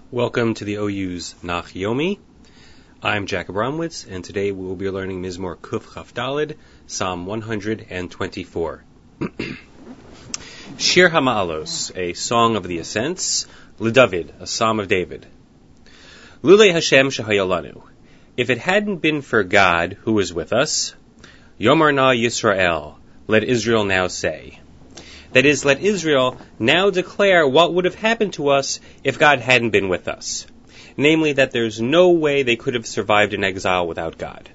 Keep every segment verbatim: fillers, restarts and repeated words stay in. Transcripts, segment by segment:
Welcome to the O U's Nach Yomi. I'm Jack Abramowitz, and today we will be learning Mizmor Kuf Chaf Daled, Psalm one hundred twenty-four. Shir HaMa'alos, a song of the ascents, LeDavid, a psalm of David. Lulei Hashem Shehayolanu, if it hadn't been for God who was with us, Yomar Na Yisrael, let Israel now say. That is, let Israel now declare what would have happened to us if God hadn't been with us. Namely, that there's no way they could have survived in exile without God.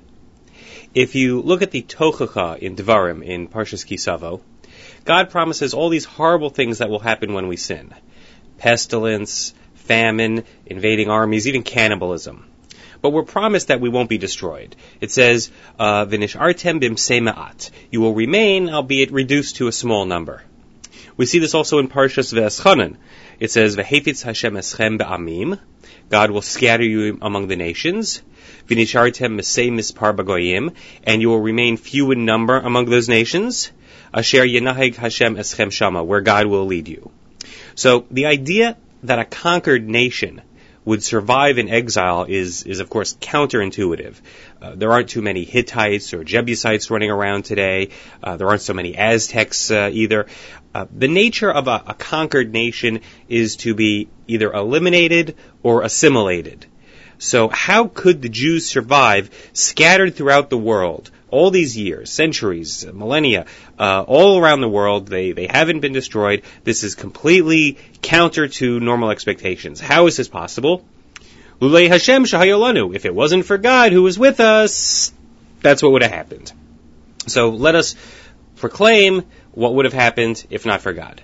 If you look at the Tochacha in Devarim, in Parshas Kisavo, God promises all these horrible things that will happen when we sin. Pestilence, famine, invading armies, even cannibalism. But we're promised that we won't be destroyed. It says, V'nishartem bimsei ma'at. You will remain, albeit reduced to a small number. We see this also in Parshas Ve'eschanan. It says, V'hefitz Hashem eschem be'amim. God will scatter you among the nations. V'nishartem mesei mispar b'goyim. And you will remain few in number among those nations. Asher yenaheg Hashem eschem shama, where God will lead you. So the idea that a conquered nation would survive in exile is, is of course, counterintuitive. Uh, there aren't too many Hittites or Jebusites running around today. Uh, there aren't so many Aztecs uh, either. Uh, the nature of a, a conquered nation is to be either eliminated or assimilated. So how could the Jews survive scattered throughout the world? All these years, centuries, millennia, uh, all around the world, they, they haven't been destroyed. This is completely counter to normal expectations. How is this possible? Lulei Hashem Shehayolanu. If it wasn't for God who was with us, that's what would have happened. So let us proclaim what would have happened if not for God.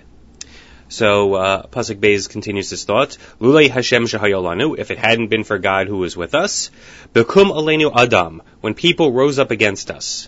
So, uh, Pasuk Beis continues this thought. Lulei Hashem Shehayolanu, if it hadn't been for God who was with us. Bekum Aleinu Adam, when people rose up against us.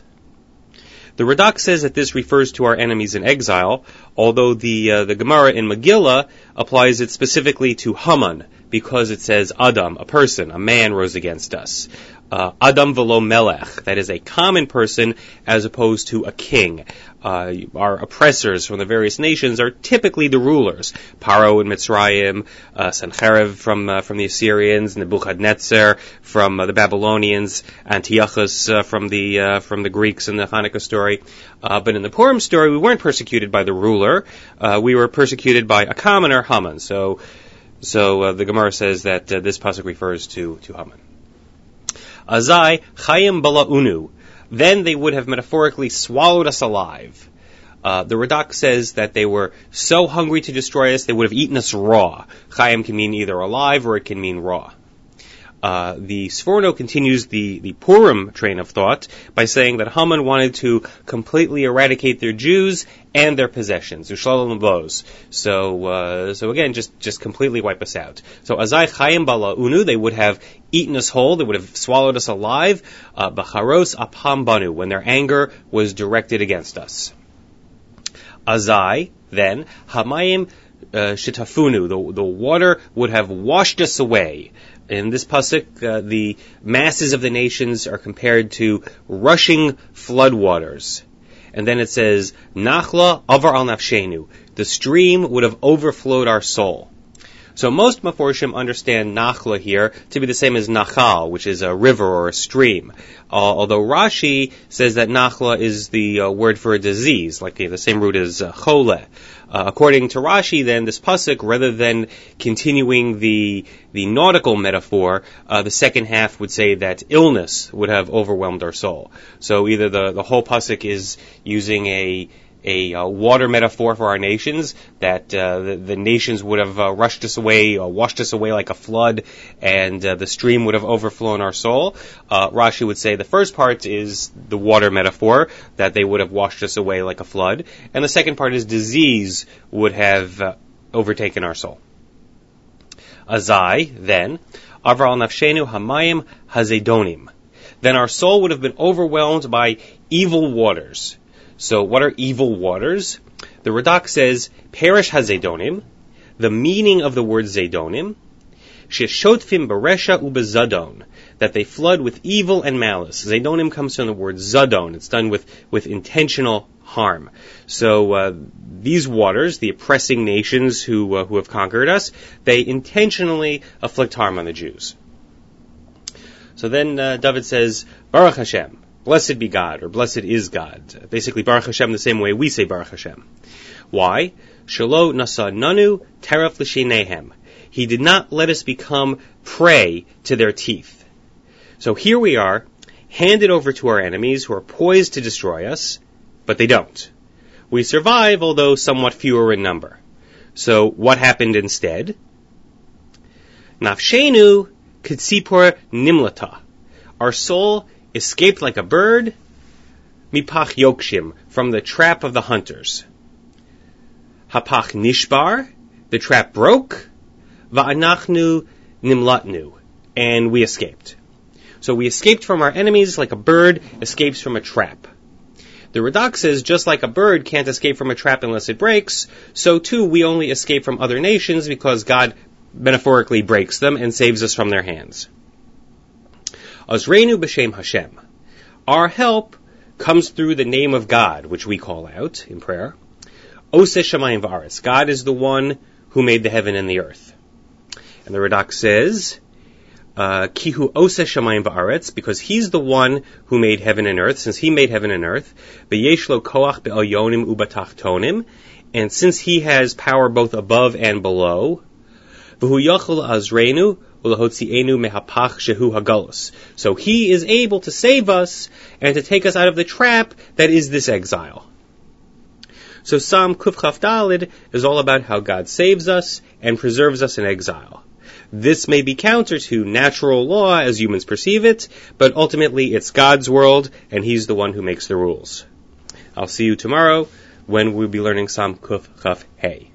The Radak says that this refers to our enemies in exile, although the uh, the Gemara in Megillah applies it specifically to Haman, because it says Adam, a person, a man rose against us. Uh, Adam velo melech, that is a common person as opposed to a king. Uh, our oppressors from the various nations are typically the rulers. Paro in Mitzrayim, uh, Sancherib from uh, from the Assyrians, Nebuchadnezzar from uh, the Babylonians, Antiochus uh, from the uh, from the Greeks in the Hanukkah story. Uh, but in the Purim story, we weren't persecuted by the ruler. Uh, we were persecuted by a commoner, Haman. So, so uh, the Gemara says that uh, this pasuk refers to to Haman. Azai chayim bala'unu. Then they would have metaphorically swallowed us alive. Uh, the Radak says that they were so hungry to destroy us, they would have eaten us raw. Chayim can mean either alive or it can mean raw. Uh, the Sforno continues the, the Purim train of thought by saying that Haman wanted to completely eradicate their Jews and their possessions, Ushalal Nebos. So, uh, so again, just, just completely wipe us out. So, Azai Chayim Bala Unu, they would have eaten us whole, they would have swallowed us alive, uh, Bacharos Apam Banu, when their anger was directed against us. Azai, then, Hamayim uh, Shitafunu, the, the water would have washed us away. In this pasuk, uh, the masses of the nations are compared to rushing floodwaters. And then it says, Nachla avar al nafshenu. The stream would have overflowed our soul. So most Meforshim understand Nachla here to be the same as Nachal, which is a river or a stream. Uh, although Rashi says that Nachla is the uh, word for a disease, like uh, the same root as uh, Chole. Uh, according to Rashi, then, this pasuk, rather than continuing the the nautical metaphor, uh, the second half would say that illness would have overwhelmed our soul. So either the, the whole pasuk is using a a uh, water metaphor for our nations, that uh, the, the nations would have uh, rushed us away, uh, washed us away like a flood, and uh, the stream would have overflown our soul. Uh, Rashi would say the first part is the water metaphor, that they would have washed us away like a flood, and the second part is disease would have uh, overtaken our soul. Azai, then, Avral nafshenu hamayim hazedonim. Then our soul would have been overwhelmed by evil waters. So what are evil waters? The Radak says, Perish hazedonim. The meaning of the word zedonim Sheshotfim beresha ubezadon, that they flood with evil and malice. Zadonim comes from the word zadon. It's done with, with intentional harm. So uh, these waters, the oppressing nations who uh, who have conquered us, they intentionally afflict harm on the Jews. So then uh, David says, Baruch Hashem, blessed be God, or blessed is God. Basically, Baruch Hashem the same way we say Baruch Hashem. Why? Shelo nasa nanu teref l'shinehem. He did not let us become prey to their teeth. So here we are, handed over to our enemies who are poised to destroy us, but they don't. We survive, although somewhat fewer in number. So what happened instead? Nafshenu kitsipor nimlata. Our soul escaped like a bird, mipach yokshim, from the trap of the hunters. Hapach nishbar, the trap broke, va'anachnu nimlatnu, and we escaped. So we escaped from our enemies like a bird escapes from a trap. The Radak says, just like a bird can't escape from a trap unless it breaks, so too we only escape from other nations because God metaphorically breaks them and saves us from their hands. Azreinu b'shem Hashem. Our help comes through the name of God, which we call out in prayer. Oseh shamayim va'aretz. God is the one who made the heaven and the earth. And the Radak says, Kihu oseh shamayim va'aretz, because he's the one who made heaven and earth. Since he made heaven and earth, v'yesh lo koach be'elyonim u'batachtonim, and since he has power both above and below, v'hu yachol azreinu u'lahotzienu mehapach shehu hagalus. So he is able to save us and to take us out of the trap that is this exile. So Psalm Kuf Chaf Daled is all about how God saves us and preserves us in exile. This may be counter to natural law as humans perceive it, but ultimately it's God's world and He's the one who makes the rules. I'll see you tomorrow when we'll be learning Psalm Kuf Chaf Hey.